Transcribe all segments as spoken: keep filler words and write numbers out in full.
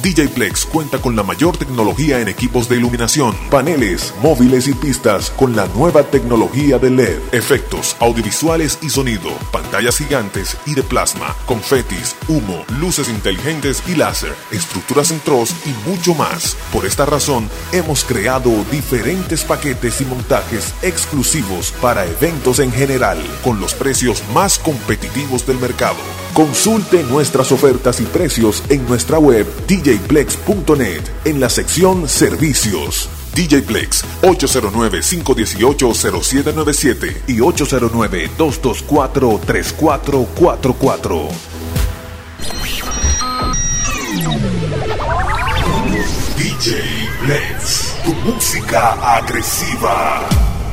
D J Plex cuenta con la mayor tecnología en equipos de iluminación, paneles, móviles y pistas con la nueva tecnología de L E D, efectos audiovisuales y sonido, pantallas gigantes y de plasma, confetis, humo, luces inteligentes y láser, estructuras en troz y mucho más. Por esta razón, hemos creado diferentes paquetes y montajes exclusivos para eventos en general, con los precios más competitivos del mercado. Consulte nuestras ofertas y precios en nuestra web d j plex punto net en la sección Servicios. D J Plex ocho cero nueve, cinco uno ocho, cero siete nueve siete y ocho cero nueve, dos dos cuatro, tres cuatro cuatro cuatro. D J Plex, tu música agresiva.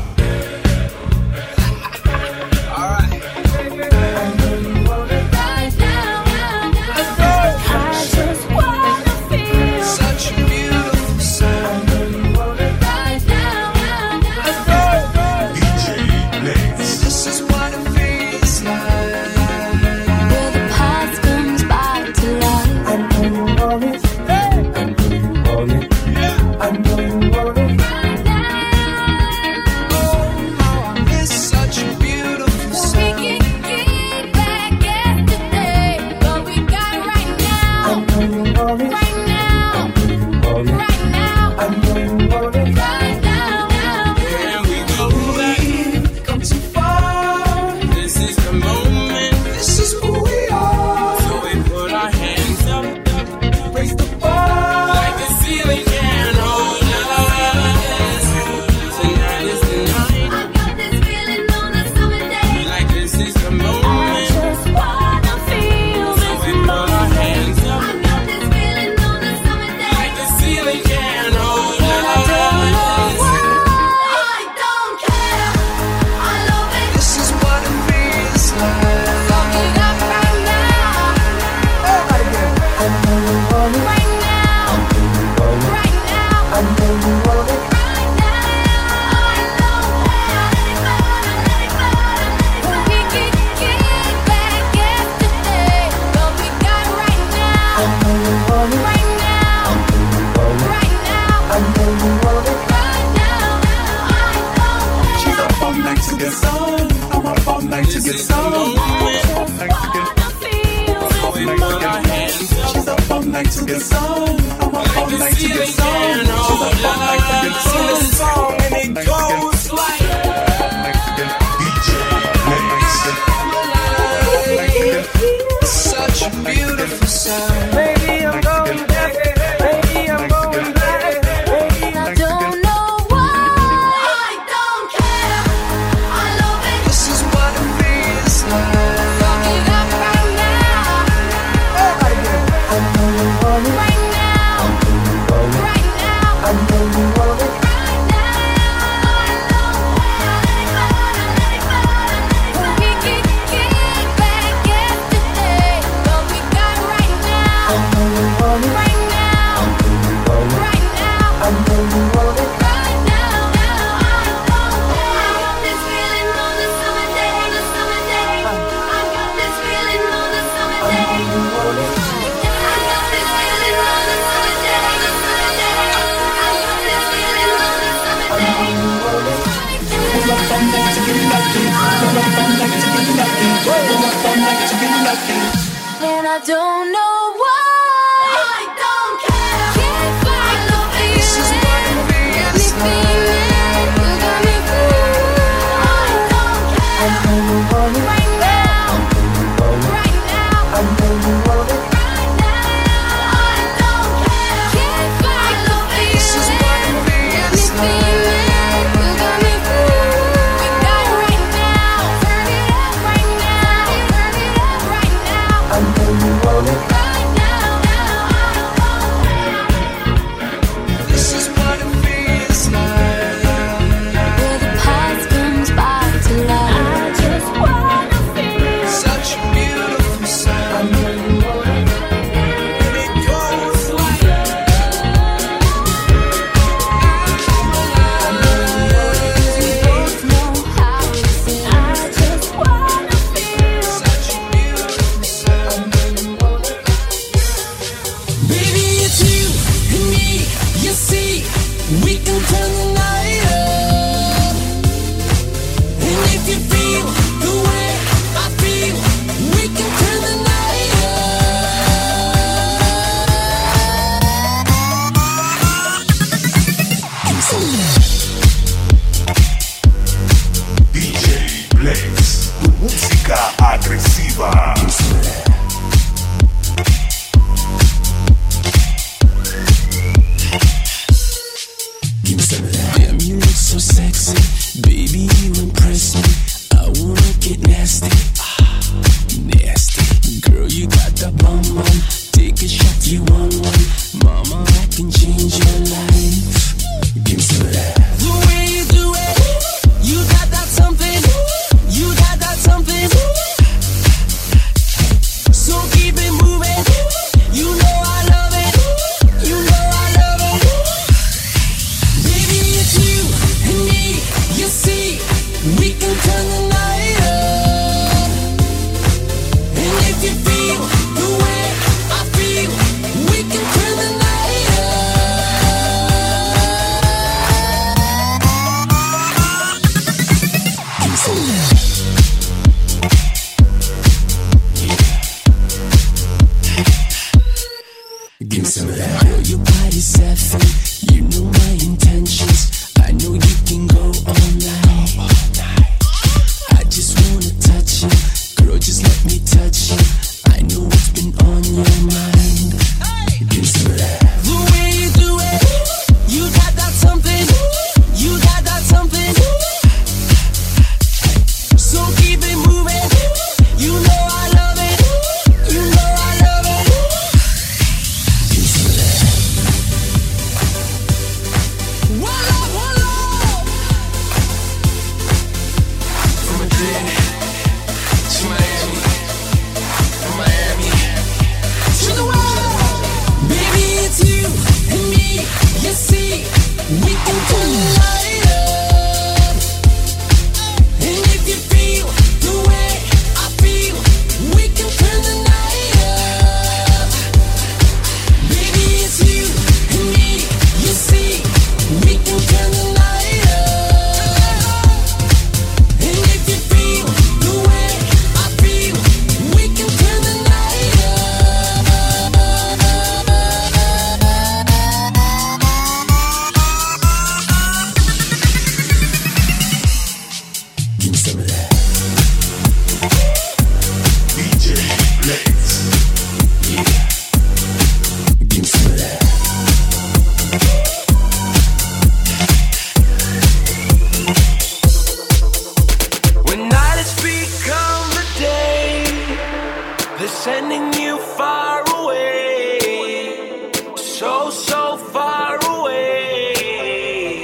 And I don't know why. I don't care. Can't fight the feeling. This is what it feels like. You got me fooled. I don't care. I know you want it right now. Right now. I know you want it right now. I don't care. Can't fight the feeling. This is what it feels like. You got me fooled. We got it right now. Turn it up right now. Turn it up right now. I know you want it. we can turn the night up. And if you feel the way I feel, we can turn the night D J Plex, tu música agresiva. Damn, you look so sexy, baby, you impress me. I wanna get nasty, nasty. Girl, you got that bum bum. Take a shot, you want one. Mama, I can change your life. Give me some of that. The way you do it, you got that something. You got that something. So keep it moving. You know I love it. You know I love it. Baby, it's you and me. You see, we can turn the night up. And if you feel the way I feel, we can turn the night up. Give me some of that. Give me some of that. Girl, your body's satin. You know my intentions. I know you can go all night. I just wanna touch you. Girl, just let me touch you. I know what's been on your mind. Give me some of that. The way you do it, you got that something. You got that something. So keep it moving. You know I love it. You know I love it. Give me some of that. One love, one love. From Madrid to Miami, from Miami to the world. Baby, it's you and me. You see, we can turn the light up. And if you feel the way I feel, we can turn the night up. Baby, it's you and me. You see, we can turn the night up. And if you feel the way I feel, we can turn the night up. Give me some of that. D J Plex. Give me some of that. When night has become the day, they're sending you far away, so, so far away.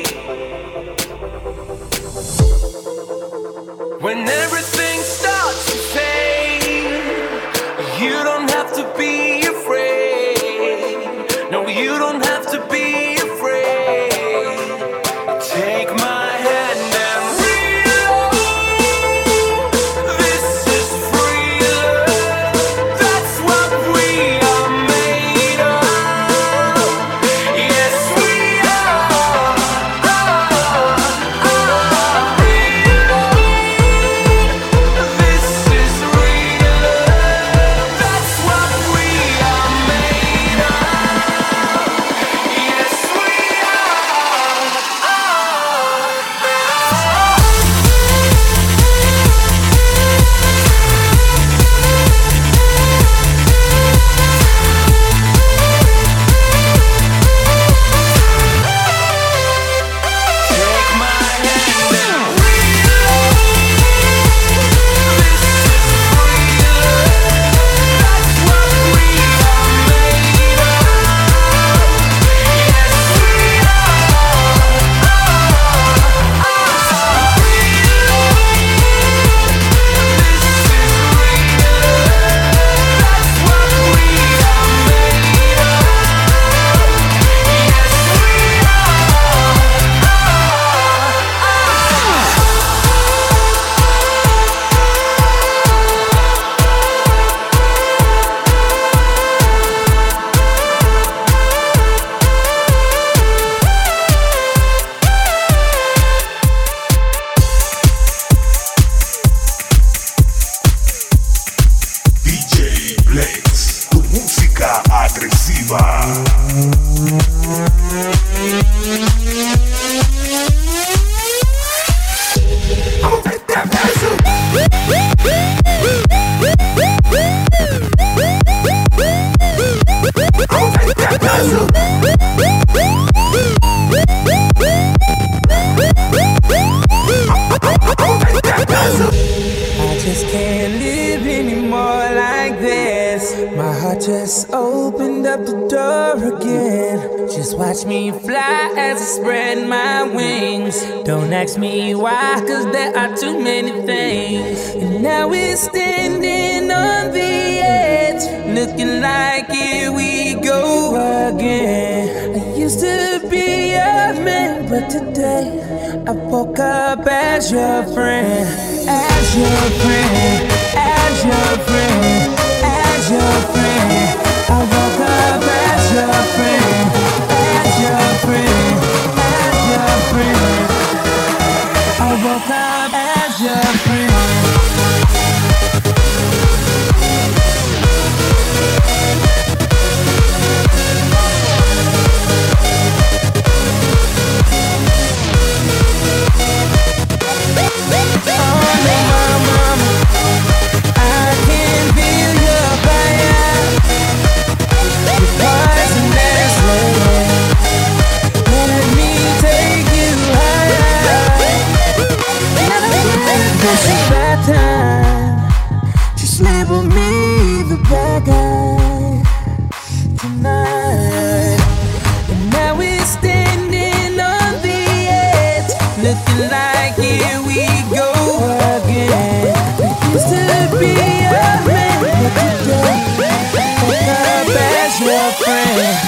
When everything starts to fade, you don't have to be afraid. No, you don't have to be afraid. Take my hand and reload. This is free love. That's what we are made of. Yes, we are. This is real love. That's what we are made of. agresiva. I just can't live anymore like this. My heart just opened up the door again. Just watch me fly as I spread my wings. Don't ask me why, cause there are too many things. And now we're standing on the edge, looking like here we go again. I used to be a man, but today I woke up as your friend, as your friend, as your friend, as your friend. I woke up as your friend, as your friend, as your friend. I woke up as your friend. Just label me the bad guy tonight. And now we're standing on the edge, looking like here we go again. We used to be a man, but today woke up as your friend.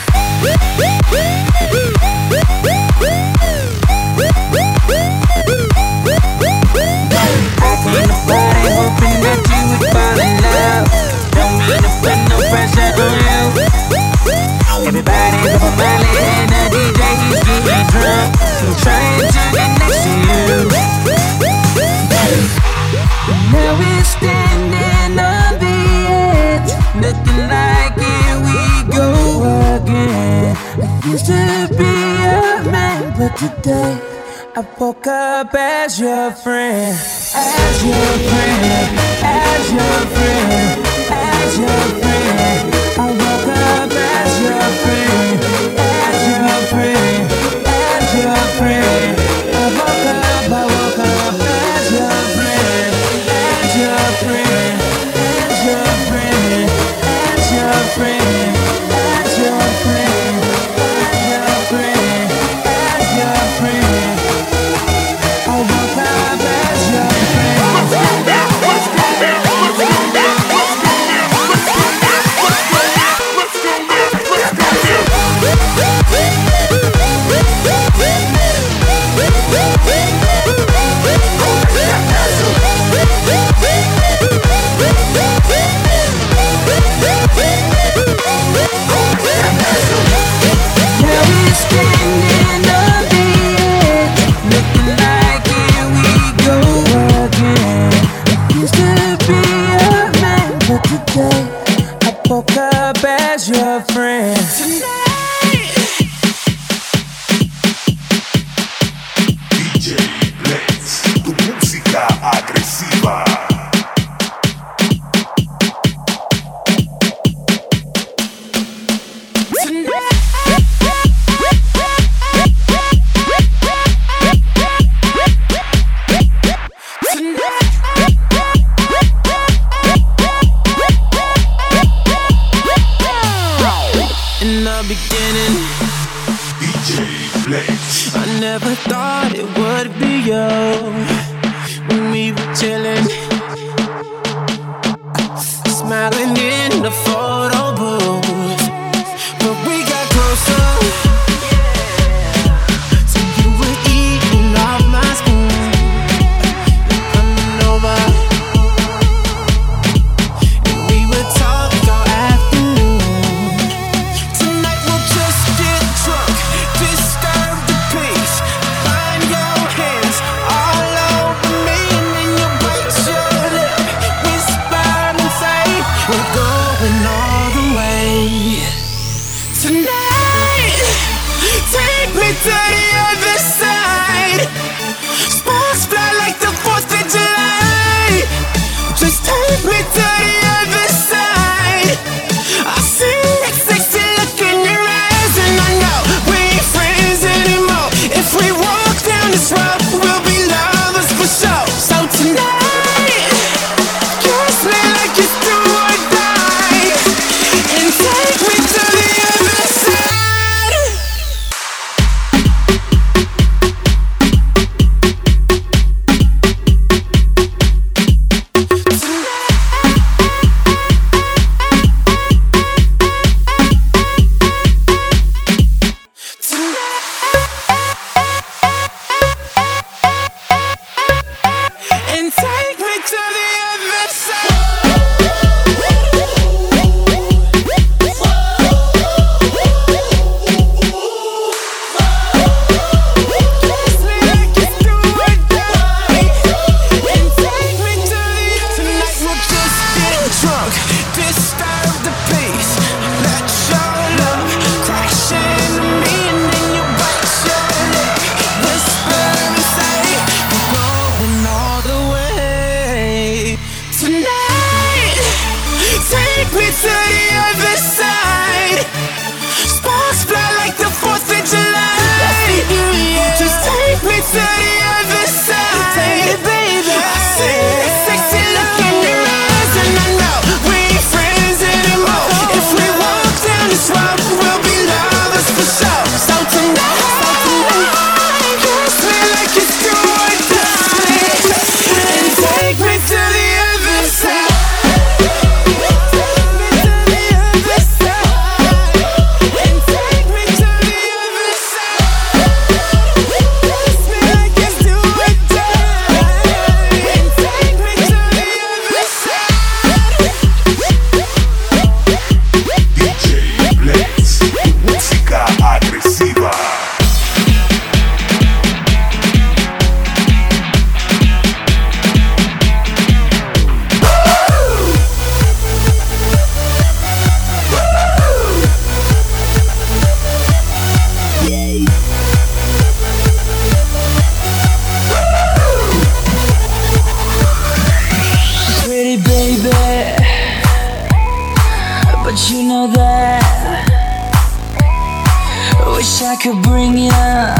Nobody hoping that you would fall in love. Don't mean to put no pressure on you. Everybody's up on my list and the D J he's getting drunk. I'm trying to get next to you. Now we're standing on the edge, looking like here we go again. I used to be a man, but today I woke up as your friend, as your friend, as your friend, as your friend. I woke up as your friend, as your friend, as your friend. I woke up, I woke up as your friend, as your friend, as your friend, as your friend, as your friend, as your friend, as your friend. I woke up as your friend. Let's go there, let's go there, let's go there, let's go there, let's go there, let's go there, let's go there. Now we're standing on the edge, looking like here we go again. I used to be a man, but today I woke up as your friend. D J Blitz, tu música agresiva. In the beginning, D J Blitz. I never thought it would be you. When we were chilling, smiling in the photo booth, but we got closer. So you were eating off my spoon, coming over, and we would talk all afternoon. Tonight we'll just get drunk, disturb the peace, find your hands all over me, and then you bite your lip, whisper and say we're going on. we'll be lovers for sure. So tonight, so tonight, kiss me like it's do or die, and take me to the other side. Pretty baby, but you know that wish I could bring you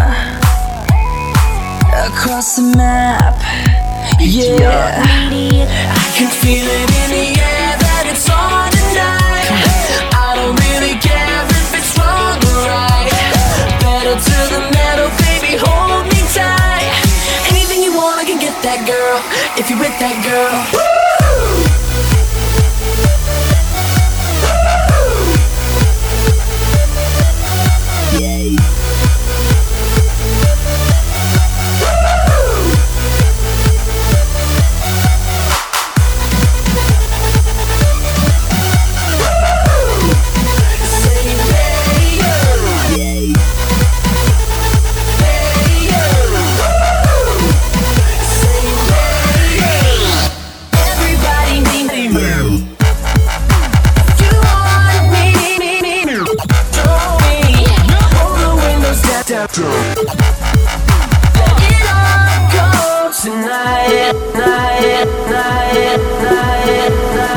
across the map. Yeah, I can feel it in the air that it's on tonight. I don't really care if it's wrong or right. Better to the metal, baby, hold me tight. Anything you want, I can get that, girl, if you're with that girl. Let it all go tonight, night, night, night, night.